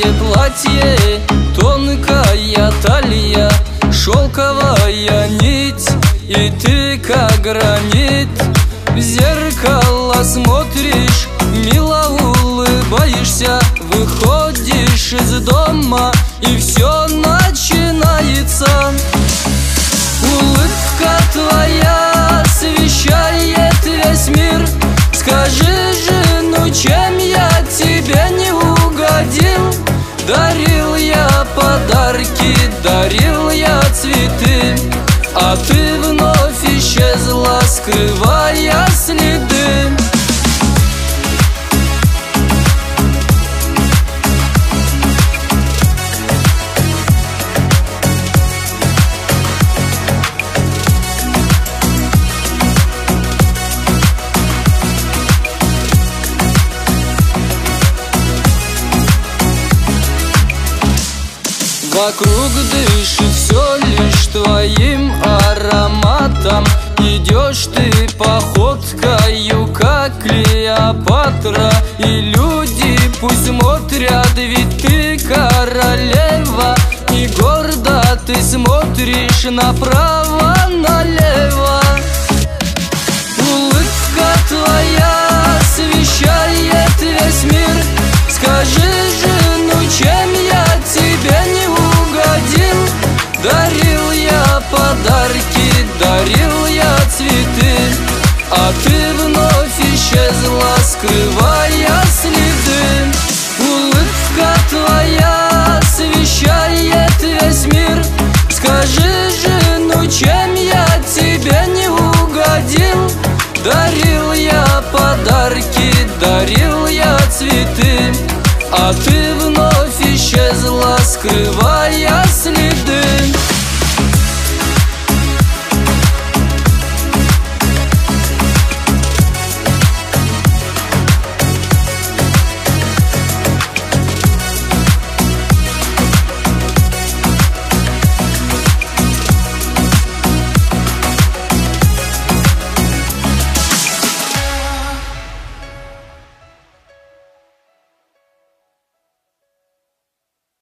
платье, тонкая талия, шелковая нить, и ты как гранит. В зеркало смотришь, мило улыбаешься, выходишь из дома, и все начинается. Улыбка твоя освещает весь мир. Скажи же, ну чем я тебе не угодил? Дарил я подарки, дарил я цветы, а ты вновь исчезла, скрывая следы. Вокруг дышит все лишь твоим ароматом. Идешь ты походкою, как Клеопатра, и люди пусть смотрят, ведь ты королева, и гордо ты смотришь направо-налево. Улыбка твоя освещает весь мир. Скажи же, ну чем я тебе не угодил? Дарил я подарки, дарил я цветы, а ты вновь исчезла, скрывая следы. Улыбка твоя освещает весь мир. Скажи же, ну чем я тебе не угодил? Дарил я подарки, дарил я цветы, а ты вновь исчезла, скрывая